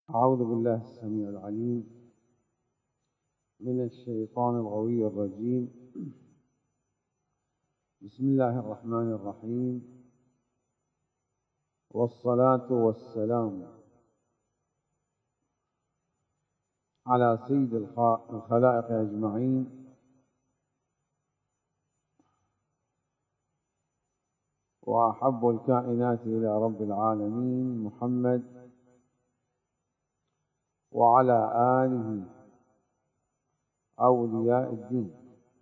أعوذ بالله السميع العليم من الشيطان الغوي الرجيم. بسم الله الرحمن الرحيم، والصلاة والسلام على سيد الخلائق أجمعين وأحب الكائنات إلى رب العالمين محمد وعلى آله أولياء الدين.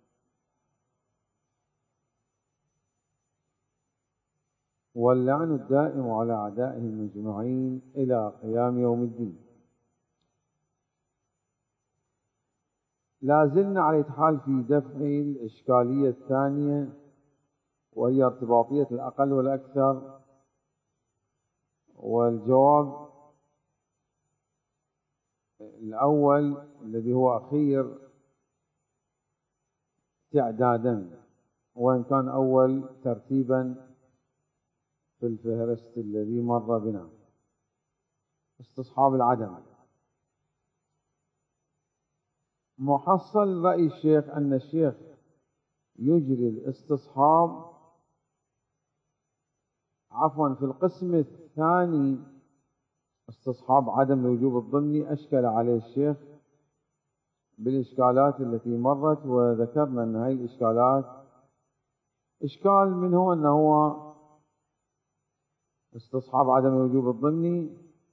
واللعن الدائم على أعدائهم أجمعين إلى قيام يوم الدين. لا زلنا على حال في دفع الإشكالية الثانية، وهي ارتباطية الأقل والأكثر، والجواب الأول الذي هو أخير تعدادا، وإن كان أول ترتيبا في الفهرست الذي مر بنا، استصحاب العدم. محصل رأي الشيخ أن الشيخ يجري الاستصحاب في القسم الثاني استصحاب عدم الوجوب الضمني. أشكل عليه الشيخ بالإشكالات التي مرت، وذكرنا أن هذه الإشكالات إشكال منه أنه هو استصحاب عدم الوجوب الضمني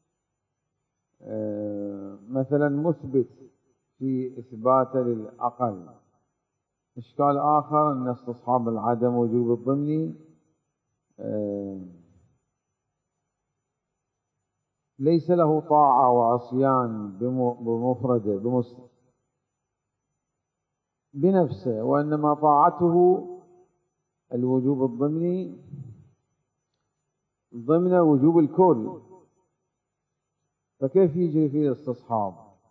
مثلا مثبت في إثبات للأقل. إشكال آخر أن استصحاب العدم وجوب الضمني ليس له طاعة وعصيان بمفرده بنفسه، وإنما طاعته الوجوب الضمني ضمن وجوب الكل، فكيف يجري فيه الاستصحاب؟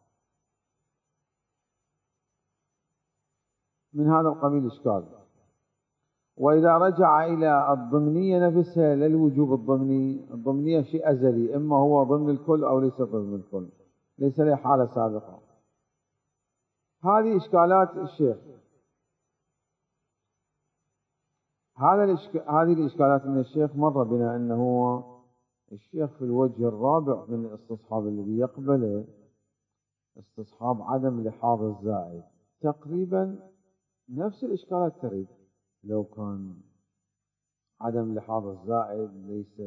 من هذا القبيل إشكال. وإذا رجع إلى الضمنية نفسها للوجوب الضمنية شيء أزلي، إما هو ضمن الكل أو ليس ضمن الكل، ليس له حالة سابقة. هذه إشكالات الشيخ. هذه الإشكالات من الشيخ مر بنا أنه الشيخ في الوجه الرابع من الاستصحاب الذي يقبله استصحاب عدم لحاظ الزائد، تقريبا نفس الإشكالات ترد. لو كان عدم لحاظ الزائد ليس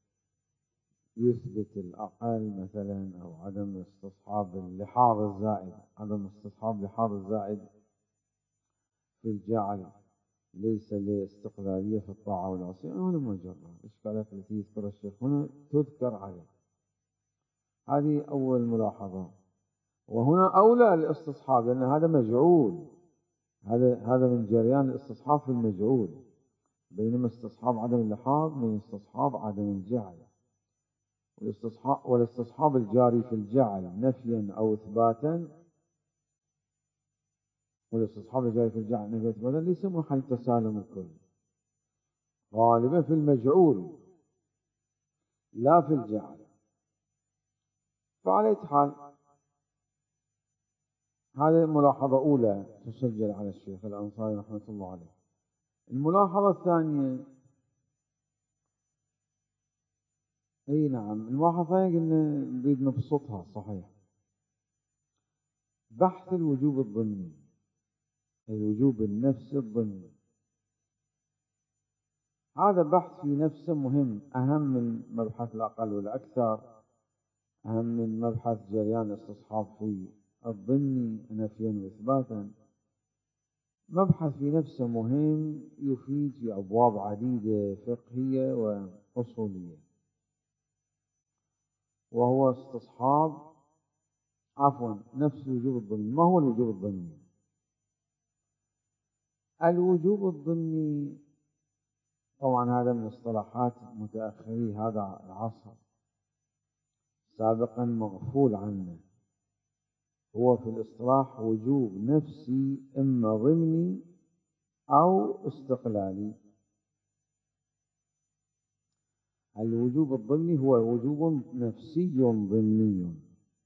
يثبت الأقل مثلا، أو عدم استصحاب اللحاظ الزائد، عدم استصحاب لحاظ الزائد في الجعل ليس لاستقلالية في الطاعة والعصيان. هنا مجرد الإشكالات التي يذكرها الشيخ هنا تذكر عليه. هذه أول ملاحظة. وهنا أولى الاستصحاب، لأن هذا مجعول، هذا من جريان الاستصحاب في المجعول، بينما استصحاب عدم اللحاظ من استصحاب عدم الجعل. والاستصحاب الجاري في الجعل نفيا أو إثباتا، والاستصحاب الجاري في الجعل نفيا أو إثباتا ليس محل تسالم الكل، غالبا في المجعول لا في الجعل. فعلى حال هذه ملاحظة أولى تسجل على الشيخ الأنصاري رحمة الله عليه. الملاحظة الثانية، الملاحظة الثانية قلنا نريد نبسطها صحيح. بحث الوجوب الضمني، الوجوب النفسي الضمني، هذا بحث في نفسه مهم، أهم من مبحث الأقل والأكثر، أهم من مبحث جريان الاستصحاب في الضمني نفيا وإثباتا. مبحث في نفسه مهم، يفيد في أبواب عديدة فقهية وأصولية، وهو استصحاب نفس الوجوب الضمني. ما هو الوجوب الضمني؟ الوجوب الضمني طبعا هذا من اصطلاحات متأخري هذا العصر، سابقا مغفول عنه. هو في الاصطلاح وجوب نفسي إما ضمني أو استقلالي. الوجوب الضمني هو وجوب نفسي ضمني،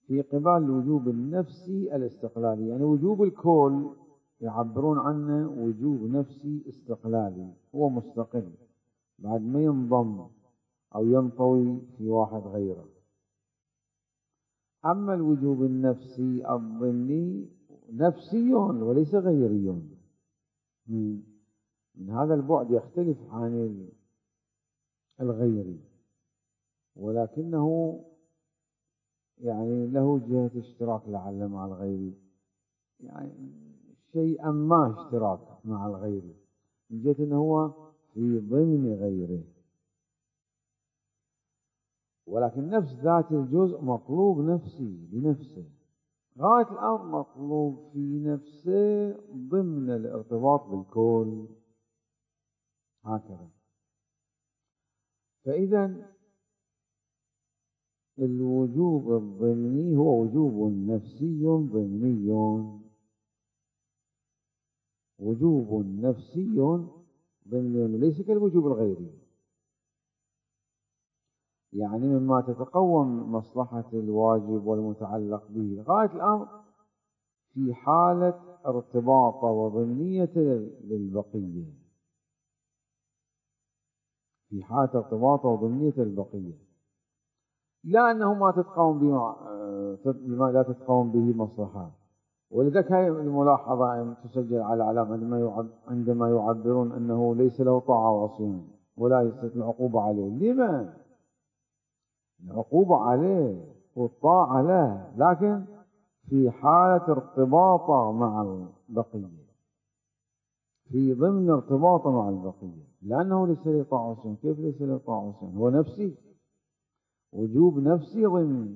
في قبال الوجوب النفسي الاستقلالي، يعني وجوب الكل يعبرون عنه وجوب نفسي استقلالي، هو مستقل بعد ما ينضم أو ينطوي في واحد غيره. أما الوجوب النفسي الضمني نفسي وليس غيري، من هذا البعد يختلف عن الغيري، ولكنه يعني له جهة اشتراك لعل مع الغيري، يعني شيئا ما اشتراك مع الغيري من جهة أنه هو في ضمن غيره، ولكن نفس ذات الجزء مطلوب نفسي لنفسه، غاية الأمر مطلوب في نفسه ضمن الارتباط بالكل، هكذا. فإذا الوجوب الضمني هو وجوب نفسي ضمني، وجوب نفسي ضمني ليس كالوجوب الغيري، يعني مما تتقوم مصلحة الواجب والمتعلق به غاية الأمر في حالة ارتباط وضمنية للبقية، في حالة ارتباط وضمنية للبقية، لا أنه ما تتقوم بما لا تتقوم به مصلحة. ولذلك هذه الملاحظة تسجل على علامة عندما يعبرون أنه ليس له طاعة وعصيان ولا يستطيع العقوبة عليه. لما؟ العقوبة عليه والطاعة له، لكن في حالة ارتباطه مع البقية، في ضمن ارتباطه مع البقية، لأنه ليس له طاعة وعصيان. كيف ليس له طاعة وعصيان؟ هو نفسي، وجوب نفسي ضمني،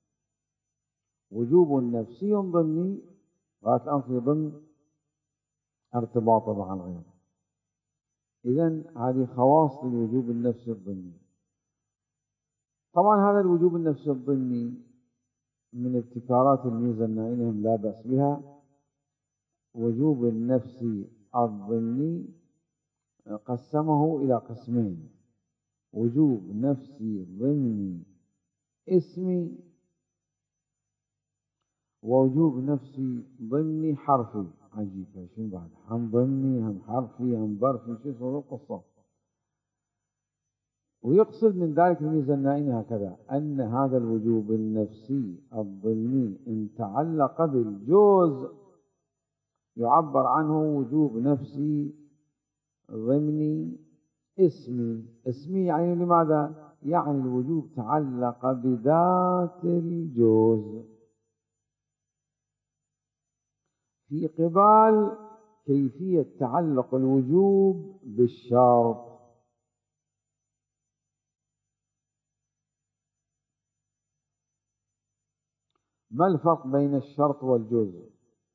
وجوب نفسي ضمني غاية الأمر في ضمن ارتباطه مع الغير. إذن هذه خواص للوجوب النفسي الضمني. طبعا هذا الوجوب النفسي الضمني من ابتكارات الميزة النائلهم لا بأس بها. وجوب النفسي الضمني قسمه إلى قسمين: وجوب نفسي ضمني اسمي، ووجوب نفسي ضمني حرفي. عجيب، شنو بعد؟ هم ضمني هم حرفي هم ظرفي، شو صار القصة؟ ويقصد من ذلك الميزة النائمة هكذا: أن هذا الوجوب النفسي الضمني إن تعلق بالجزء يعبر عنه وجوب نفسي ضمني اسمي. اسمي يعني لماذا؟ يعني الوجوب تعلق بذات الجزء في قبال كيفية تعلق الوجوب بالشرط. ما الفرق بين الشرط والجزء؟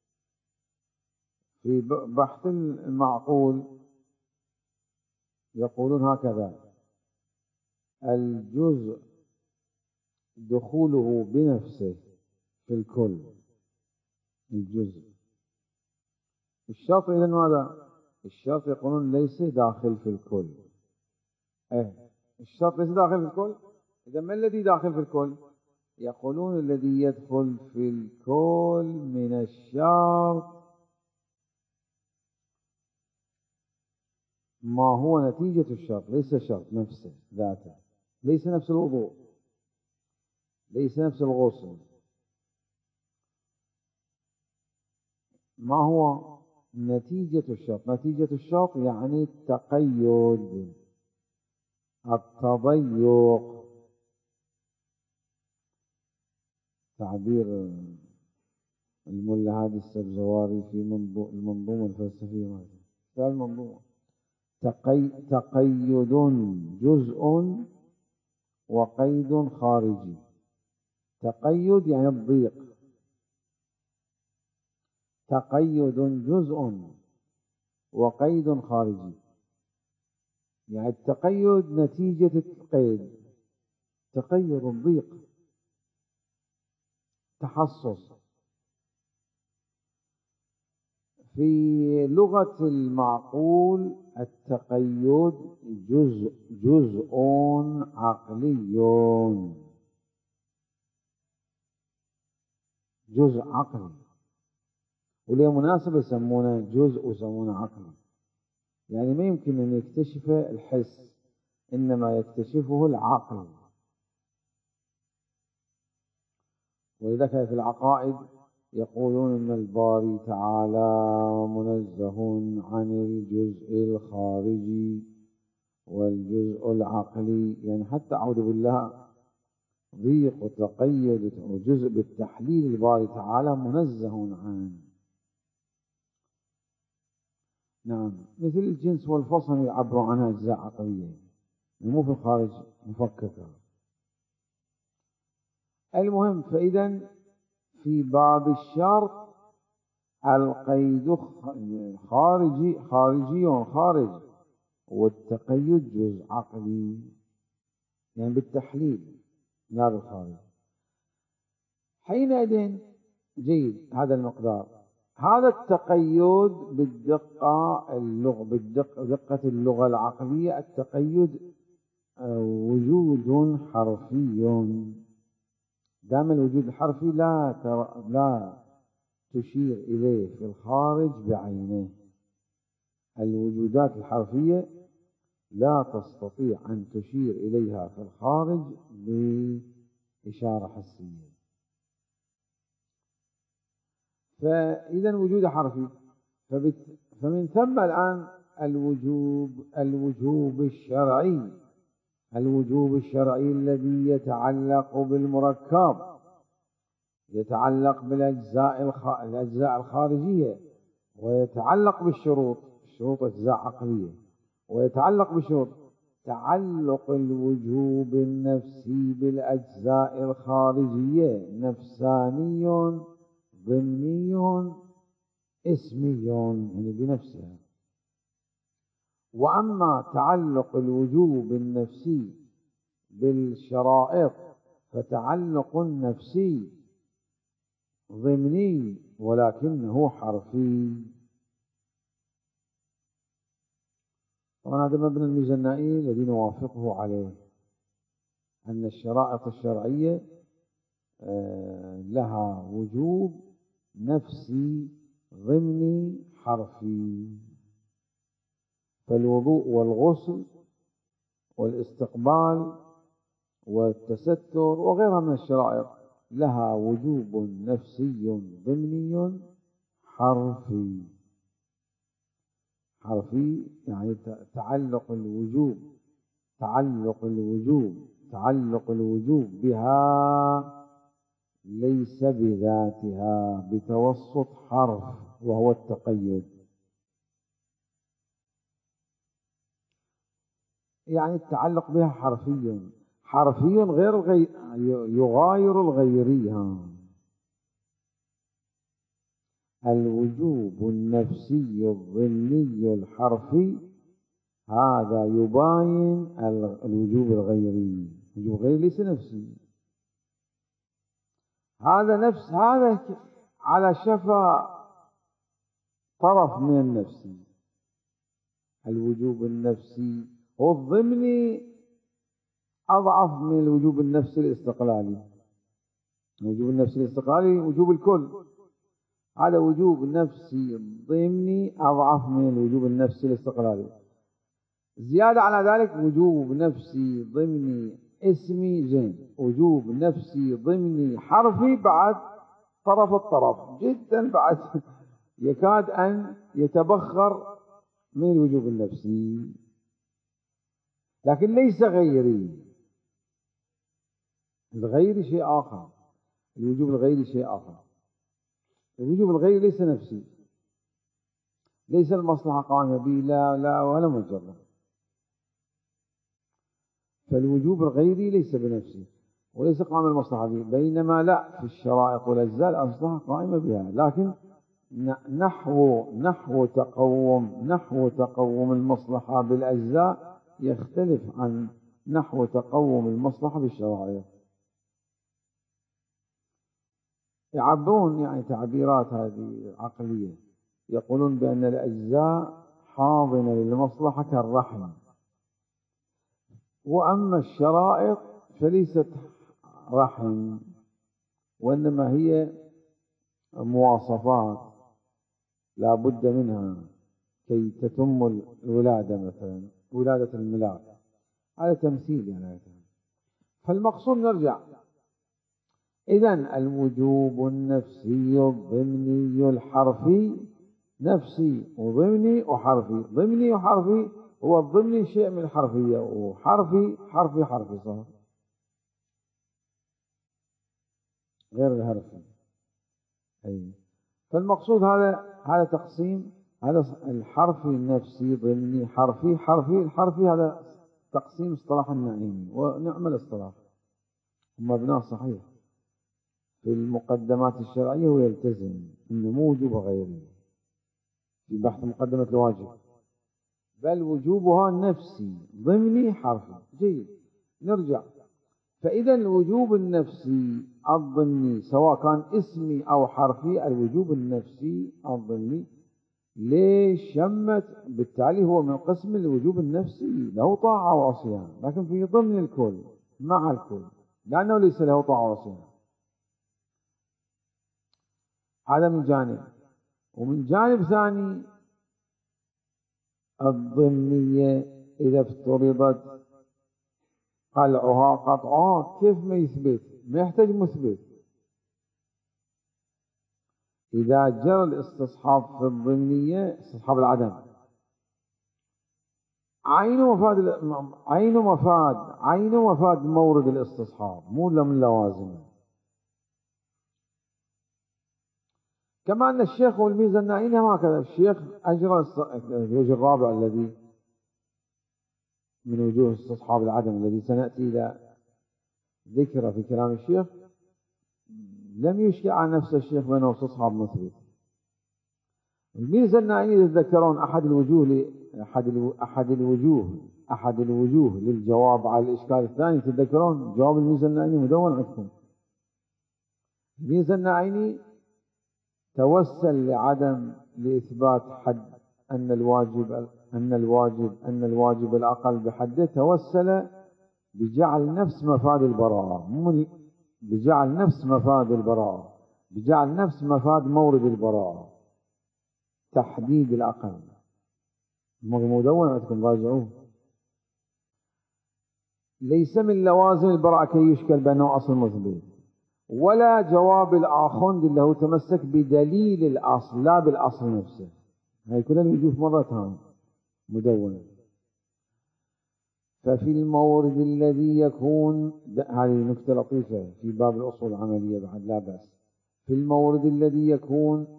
في بحث المعقول يقولون هكذا: الجزء دخوله بنفسه في الكل، الجزء. الشرط إذن ماذا؟ الشرط يقولون ليس داخل في الكل. الشرط ليس داخل في الكل. إذا ما الذي داخل في الكل؟ يقولون الذي يدخل في الكل من الشرط ما هو نتيجة الشرط، ليس الشرط نفسه ذاته، ليس نفس الوضوء، ليس نفس الغسل. ما هو نتيجة الشرط؟ نتيجة الشرط يعني التقيد، التضيق، تعبير الملا هادي السبزواري في المنظومة الفلسفية مالته. المنظومة تقيد جزء وقيد خارجي. تقيد يعني الضيق، تقيد جزء وقيد خارجي، يعني التقيد نتيجة القيد، تقيد الضيق، تحصص. في لغة المعقول التقيد جزء عقلي، جزء عقلي، وليه مناسبة يسمونه جزء ويسمونه عقلي. يعني ما يمكن أن يكتشفه الحس، إنما يكتشفه العقل. ولذلك في العقائد يقولون إن الباري تعالى منزه عن الجزء الخارجي والجزء العقلي، يعني حتى أعوذ بالله ضيق وتقيد وجزء بالتحليل الباري تعالى منزه عنه. نعم، مثل الجنس والفصل يعبروا عنها أجزاء عقلية، مو في الخارج مفككة. المهم، فإذا في باب الشرط القيد خارجي خارج، والتقيد جزء عقلي، يعني بالتحليل لا بالخارج. حينئذ جيد هذا المقدار، هذا التقيد بدقة اللغة العقلية. التقيد وجود حرفي، دام الوجود الحرفي لا تشير إليه في الخارج بعينه. الوجودات الحرفية لا تستطيع أن تشير إليها في الخارج بإشارة حسية. فإذا وجود حرفي، فمن ثم الآن الوجوب الشرعي الذي يتعلق بالمركب، يتعلق بالأجزاء الخارجية، ويتعلق بالشروط أجزاء عقلية، ويتعلق بالشروط. تعلق الوجوب النفسي بالأجزاء الخارجية نفساني ضمني اسمي، يعني بنفسها. وأما تعلق الوجوب النفسي بالشرائط فتعلق نفسي ضمني ولكنه حرفي. طبعا هذا مبنى الميزانائي الذي نوافقه عليه، أن الشرائط الشرعية لها وجوب نفسي ضمني حرفي. فالوضوء والغسل والاستقبال والتستر وغيرها من الشرائط لها وجوب نفسي ضمني حرفي. يعني تعلق الوجوب بها ليس بذاتها بتوسط حرف، وهو التقيد. يعني التعلق بها حرفي غير يغاير الغيري. الوجوب النفسي الضمني الحرفي هذا يباين الوجوب الغيري. الوجوب الغيري ليس نفسي، هذا على شفا طرف من النفسي. الوجوب النفسي هو الضمني أضعف من الوجوب النفسي الاستقلالي. الوجوب النفسي الاستقلالي وجوب الكل، هذا وجوب نفسي ضمني أضعف من الوجوب النفسي الاستقلالي. زيادة على ذلك وجوب نفسي ضمني اسمي زين، وجوب نفسي ضمني حرفي بعد الطرف جدا، بعد يكاد أن يتبخر من الوجوب النفسي، لكن ليس غيري. الغيري شيء آخر، الوجوب الغيري شيء آخر. الوجوب الغيري ليس نفسي، ليس المصلحة قائمة به، لا ولا مجرد. فالوجوب الغيري ليس بنفسه وليس قائم المصلحة به، بينما لا، في الشرائط والأجزاء المصلحة قائمة بها، لكن نحو تقوم المصلحة بالأجزاء يختلف عن نحو تقوم المصلحة بالشرائط. يعبرون يعني تعبيرات هذه عقلية، يقولون بأن الأجزاء حاضنة للمصلحة كالرحم، وأما الشرائط فليست رحم، وإنما هي مواصفات لا بد منها كي تتم الولادة، مثلا ولادة الملاك، هذا تمثيل يعني. فالمقصود نرجع، إذن الوجوب النفسي الضمني الحرفي، نفسي وضمني وحرفي. ضمني وحرفي، هو الضمني شيء من الحرفية، وحرفي حرفي صار غير الحرفي. أي. فالمقصود هذا تقسيم، هذا الحرفي النفسي ضمني حرفي. الحرفي هذا تقسيم اصطلاح النعيمي، ونعم الاصطلاح ومبناه صحيح في المقدمات الشرعية، ويلتزم أنه مو وجوب غيره في بحث مقدمة الواجب، بل وجوبها نفسي ضمني حرفي. جيد، نرجع. فإذا الوجوب النفسي الضمني سواء كان اسمي أو حرفي، الوجوب النفسي الضمني ليش شمت؟ بالتالي هو من قسم الوجوب النفسي، له طاعة وعصيان، لكن في ضمن الكل مع الكل، لأنه ليس له طاعة وعصيان. هذا من جانب. ومن جانب ثاني، الضمنية إذا افترضت قلعها قطعها، كيف ما يثبت؟ ما يحتاج مثبت. إذا جرى الاستصحاب في الضمنية، استصحاب العدم، عين مفاد مورد الاستصحاب، مو من لوازمه. كما أن الشيخ والميزة النائين هكذا. الشيخ أجرى الوجه الرابع الذي من وجوه استصحاب العدم الذي سنأتي إلى ذكره في كلام الشيخ، لم يشكل عن نفس الشيخ بأنه استصحاب مثبت. الميزة النائين يتذكرون أحد الوجوه للجواب على الإشكال الثاني. تتذكرون جواب الميزة النائين مدون عندكم. الميزة النائين توسل لعدم لإثبات حد أن الواجب الأقل بحده، توسل بجعل نفس مفاد البراءة، بجعل نفس مفاد مورد البراءة، تحديد الأقل. مدون عندكم، راجعوه. ليس من لوازم البراءة كي يشكل بأنه أصل مثبت، ولا جواب الآخوند اللي هو تمسك بدليل الأصل لا بالأصل نفسه. هاي كلها الوجوه مرتها مدونة. ففي المورد الذي يكون، هذه نكتة لطيفة في باب الأصول العملية بعد، لا بأس. في المورد الذي يكون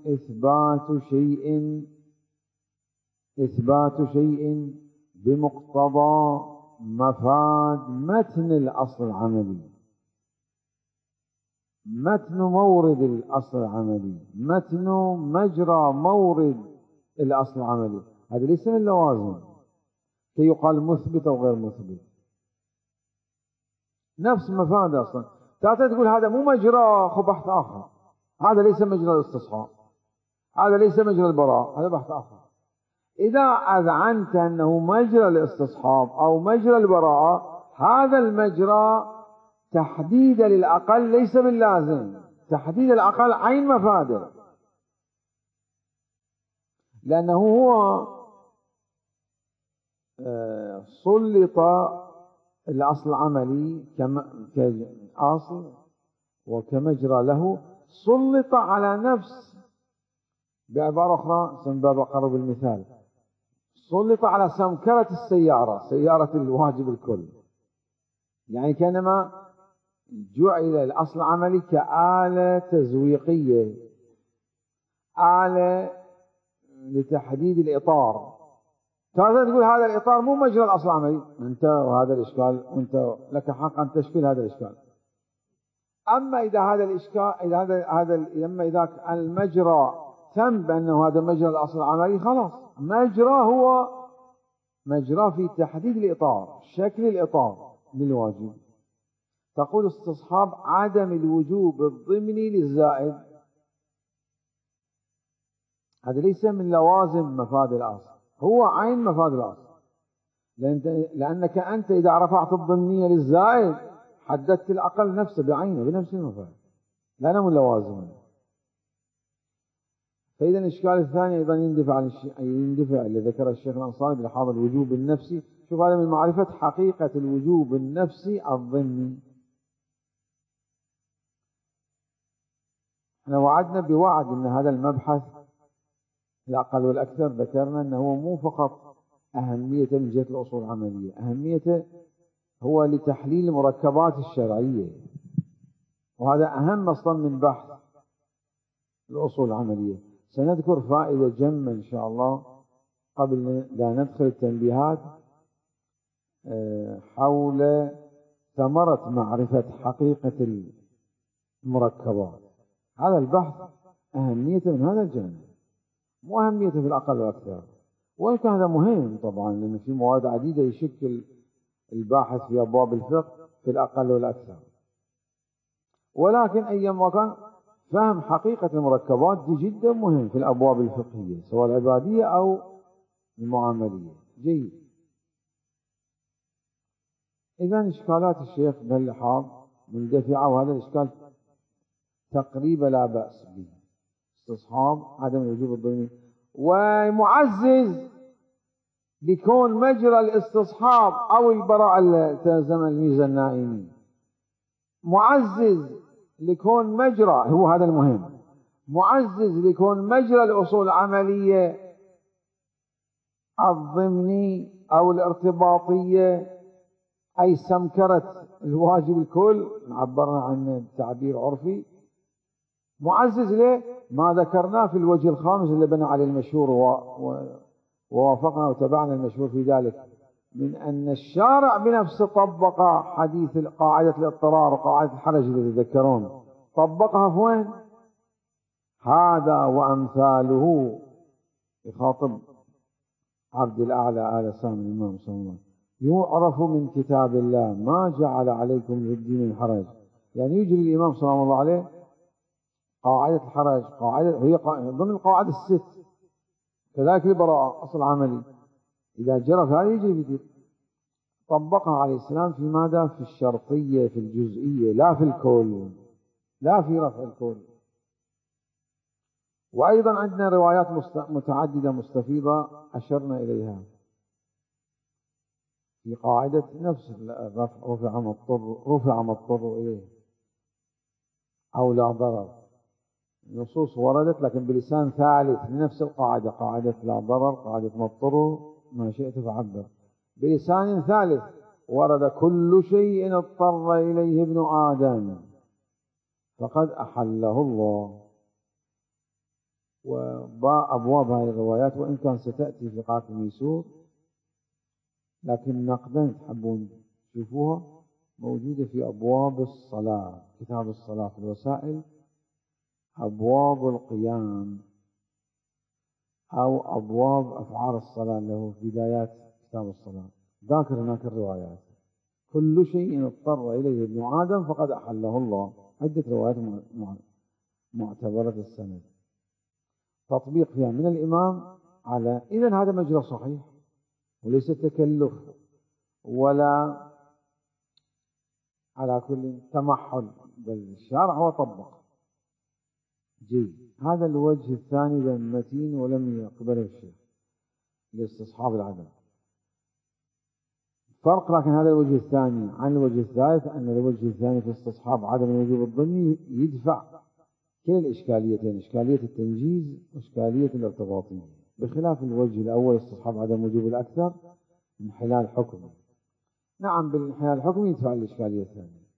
إثبات شيء بمقتضى مفاد متن الأصل العملي، متن مورد الأصل العملي، متن مجرى مورد الأصل العملي. هذا ليس من اللوازم كي يقال مثبت أو غير مثبت، نفس مفاد أصلا. تعال تقول هذا مو مجرى، خو بحث آخر. هذا ليس مجرى الاستصحاب، هذا ليس مجرى البراءة، هذا بحث آخر. إذا أذعنت أنه مجرى الاستصحاب أو مجرى البراءة، هذا المجرى تحديد للأقل ليس باللازم، تحديد الأقل عين مفاده، لأنه هو سلط الأصل العملي كأصل وكمجرى له، سلط على نفس، بعبارة أخرى سنباب أقرب المثال، سلط على سمكرة السيارة، سيارة الواجب الكل. يعني كانما جعل الأصل العملي كآلة تزويقية، آلة لتحديد الإطار. تقول هذا الإطار مو مجرى الأصل العملي، أنت وهذا الإشكال، وأنت لك حق أن تشكل هذا الإشكال. أما إذا هذا الإشكال، إذا المجرى تم بأنه هذا مجرى الأصل العملي، خلاص مجرى هو مجرى في تحديد الإطار، شكل الإطار للواجب. تقول استصحاب عدم الوجوب الضمني للزائد، هذا ليس من لوازم مفاد الأصل، هو عين مفاد الأصل. لأنك أنت إذا رفعت الضمنية للزائد حددت الأقل نفسه بعينه بنفس المفاد، لا من لوازمه. فإذا الإشكال الثاني أيضا يندفع اللي ذكر الشيخ الأنصاري بلحاظ الوجوب النفسي. شوف هذا من معرفة حقيقة الوجوب النفسي الضمني. احنا وعدنا بوعد ان هذا المبحث الأقل والأكثر ذكرنا أنه مو فقط أهميته من جهة الأصول العملية، أهميته هو لتحليل المركبات الشرعية، وهذا أهم أصلا من بحث الأصول العملية. سنذكر فائدة جمة إن شاء الله قبل لا ندخل التنبيهات حول ثمرة معرفة حقيقة المركبات. هذا البحث أهميته من هذا الجانب، مو أهميته في الأقل والأكثر، وإن كان هذا مهم طبعا لأن في مواد عديدة يشكل الباحث في أبواب الفقه في الأقل والأكثر، ولكن أيما كان فهم حقيقة المركبات دي جدا مهم في الأبواب الفقهية سواء العبادية أو المعاملية. جيد. إذن إشكالات الشيخ بهاللحاظ مندفعة، وهذا الإشكال تقريبا لا بأس به، استصحاب عدم الوجوب الضمني، ومعزز لكون مجرى الاستصحاب أو البراءة التزم الميزة النائمين، معزز لكون مجرى، هو هذا المهم، معزز لكون مجرى الأصول العملية الضمني أو الارتباطية، أي سمكرة الواجب الكل نعبرنا عنه بتعبير عرفي، معزز له ما ذكرناه في الوجه الخامس اللي بنى عليه المشهور ووافقنا وتبعنا المشهور في ذلك، من أن الشارع بنفسه طبق حديث قاعدة الاضطرار وقاعدة الحرج اللي تذكرون، طبقها في وين؟ هذا وأمثاله يخاطب عبد الأعلى آل سامي الإمام صلى الله عليه وسلم، يعرف من كتاب الله ما جعل عليكم في الدين من حرج. يعني يجري الإمام صلى الله عليه قاعدة الحرج، قاعدة هي ضمن القواعد الست، كذلك البراءة أصل عملي، إذا جرى في هذا يجري في طبقها عليه السلام في ماذا؟ في الشرطية، في الجزئية، لا في الكل، لا في رفع الكل. وأيضا عندنا روايات متعددة مستفيضة أشرنا إليها في قاعدة نفس رفع ما اضطر إليه أو لا ضرر. نصوص وردت لكن بلسان ثالث لنفس القاعدة، قاعدة لا ضرر، قاعدة ما اضطر ما شئت فعبر، بلسان ثالث ورد كل شيء اضطر إليه ابن آدم فقد أحله الله. وأبواب هذه الروايات وإن كان ستأتي في قاعدة الميسور لكن نقدا تحبون تشوفوها موجودة في أبواب الصلاة، كتاب الصلاة في الوسائل، أبواب القيام أو أبواب أفعال الصلاة له في بدايات كتاب الصلاة، ذاكر هناك الروايات كل شيء اضطر إليه ابن آدم فقد أحله الله، عدة روايات معتبرة السند، تطبيق فيها من الإمام على إذن هذا مجرى صحيح وليس تكلف ولا على كل تمحل، بل الشارع هو طبق. جيد. هذا الوجه الثاني متين ولم يقبله الشيخ لاستصحاب العدم. فرق لكن هذا الوجه الثاني عن الوجه الثالث أن الوجه الثاني في استصحاب عدم الوجوب الضمني يدفع كلا الإشكاليتين، إشكالية التنجيز وإشكالية الارتباطية، بخلاف الوجه الأول استصحاب عدم وجوب الأكثر انحلال حكمي. نعم بالانحلال الحكمي يدفع الإشكالية الثانية.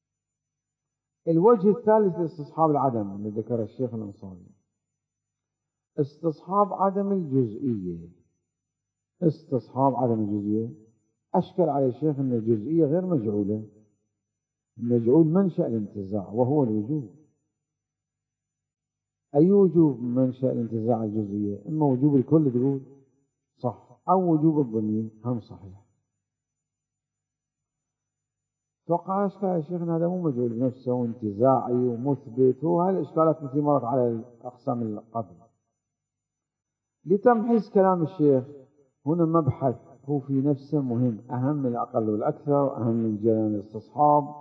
الوجه الثالث لاستصحاب العدم اللي ذكر الشيخ الأنصاري استصحاب عدم الجزئية. استصحاب عدم الجزئية أشكل على الشيخ أن الجزئية غير مجعولة، المجعول منشأ الانتزاع وهو الوجوب. أي وجوب منشأ الانتزاع الجزئية؟ إما وجوب الكل تقول صح أو وجوب الضمني هم صحيح. توقع أشكال يا شيخنا هذا مو مجعول بنفسه وانتزاعي ومثبت، وهالإشكالات التي مرت على الأقسام القبل. لتمحيص كلام الشيخ هنا مبحث هو في نفسه مهم، أهم من الأقل والأكثر، أهم من جريان الاستصحاب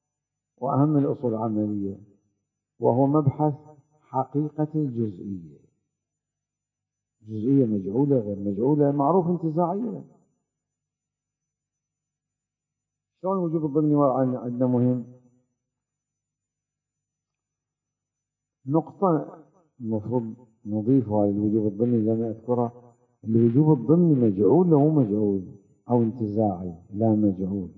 وأهم من الأصول العملية، وهو مبحث حقيقة الجزئية. جزئية مجعولة غير مجعولة معروف انتزاعية. شلون الوجوب الضمني عندنا مهم؟ نقطة المفروض نضيفها للوجوب الضمني لم أذكرها. الوجوب الضمني مجعول له مجعول أو انتزاعي؟ لا، مجعول.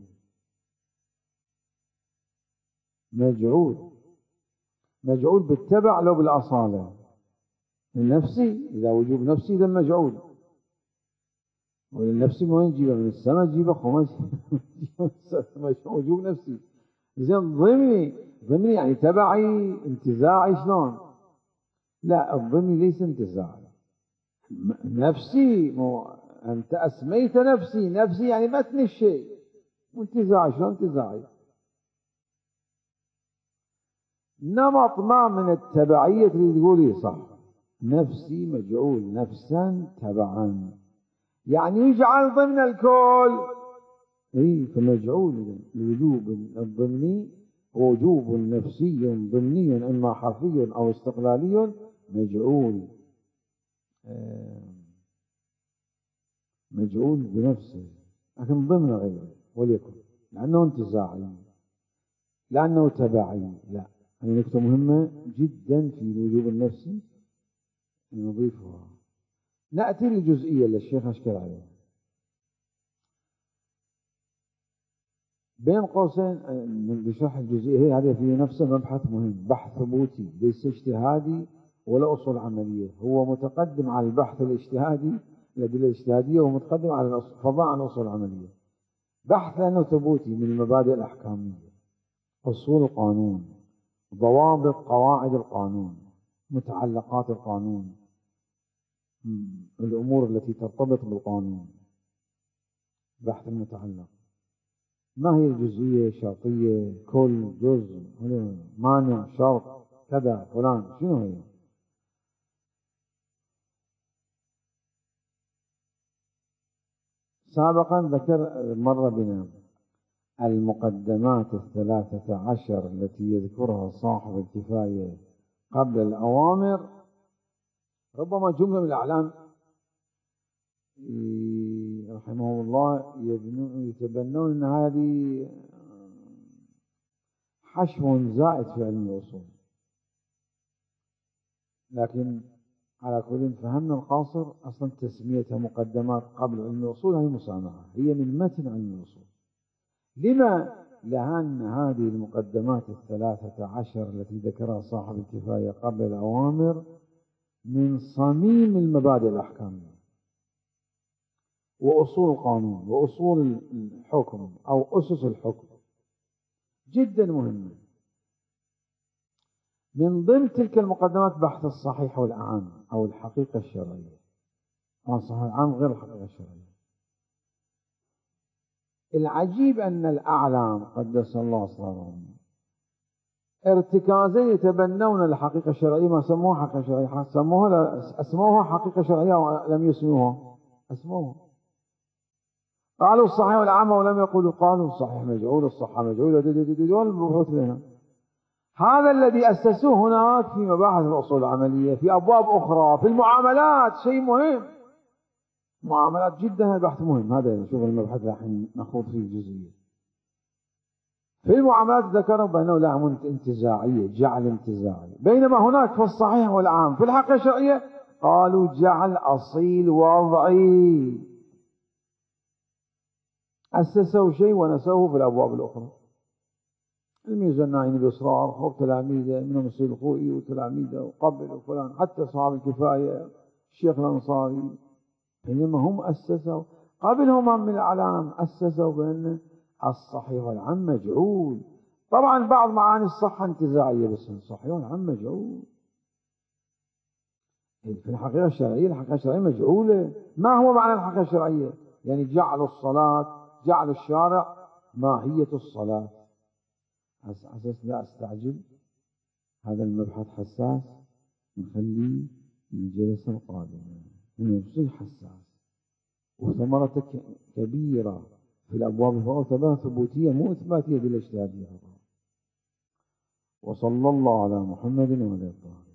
مجعول بالتبع لو بالأصالة. النفسي إذا وجوب نفسي إذا مجعول. والنفسي من وين تجيبه؟ من السماء تجيبه خمس. وجوب نفسي. زين ضمني يعني تبعي انتزاعي شلون؟ لا، الضمني ليس انتزاعي. نفسي أنت أسميت نفسي يعني متن الشيء. انتزاعي شلون انتزاعي؟ نمط ما من التبعية اللي تقولي صح. نفسي مجعول نفسا تبعا يعني يجعل ضمن الكل. فمجعول الوجوب الضمني وجوب نفسي ضمني إما حرفي أو استقلالي مجعول. مجعول بنفسه لكن ضمن غيره وليكن لأنه انتزاعي لأنه تبعي. لا، هذه نقطة مهمة جدا في الوجوب النفسي نضيفها. نأتي للجزئية اللي الشيخ أشكر عليها بين قوسين بشرح الجزئية. هذه في نفسه مبحث مهم، بحث ثبوتي ليس اجتهادي ولا أصول عملية. هو متقدم على البحث الاجتهادي الأدلة الاجتهادية ومتقدم على فضاء عن الأصول العملية. بحث لأنه ثبوتي من المبادئ الأحكامية، أصول القانون، ضوابط قواعد القانون، متعلقات القانون، الأمور التي ترتبط بالقانون. بحث المتعلق ما هي الجزئية؟ شرطية، كل جزء، مانع، شرط، كذا فلان، شنو هي؟ سابقا ذكر مر بنا المقدمات 13 التي يذكرها صاحب الكفاية قبل الأوامر. ربما جملة من الأعلام رحمه الله يتبنون أن هذه حشو زائد في علم الأصول، لكن على كل فهمنا القاصر أصلا تسميتها مقدمات قبل علم الأصول هي مسامحة، هي من متن علم الأصول. لما؟ لأن هذه المقدمات 13 التي ذكرها صاحب الكفاية قبل الأوامر من صميم المبادئ الأحكامية وأصول القانون وأصول الحكم أو أسس الحكم، جدا مهمة. من ضمن تلك المقدمات بحث الصحيح والعام أو الحقيقة الشرعية. الصحيح والعام غير الحقيقة الشرعية. العجيب أن الأعلام قدس الله أسرارهم ارتكازين يتبنون الحقيقة الشرعية ما سموها حقيقة شرعية، أسموها حقيقة شرعية ولم يسموها، أسموها. قالوا الصحيح والعام ولم يقولوا، قالوا الصحيح مجعول، الصحة مجعولة، والبحوث لنا. هذا الذي أسسوه هناك في مباحث الأصول العملية، في أبواب أخرى، في المعاملات، شيء مهم. معاملات جدا بحث مهم. هذا نشوف المبحث الحين نخوض فيه الجزئية. في المعاملات ذكروا بأنه لا انتزاعية، جعل انتزاعي، بينما هناك في الصحيح والعام في الحقيقة الشرعية قالوا جعل أصيل وضعي. أسسوا شيء ونسوه في الأبواب الأخرى. الميزانين بإصرار خوف تلاميذه منهم السيد الخوئي وتلاميذه وقبل وفلان حتى أصحاب الكفاية الشيخ الأنصاري، بينما هم أسسوا قبلهم من الأعلام أسسوا بأن الصحيح والعام مجعول. طبعا بعض معاني الصحة انتزاعية بس الصحيح والعام مجعول. في الحقيقة الشرعية الحقيقة الشرعية مجعولة. ما هو معنى الحقيقة الشرعية؟ يعني جعل الصلاة، جعل الشارع ماهية الصلاة. أساس لا أستعجل، هذا المبحث حساس، نخليه للجلسة القادمة. نفسه حساس وثمرته كبيرة في الأبواب الأخرى، ثبوتية مو إثباتية بالاجتهادية. وصلى الله على محمد وعلى آله.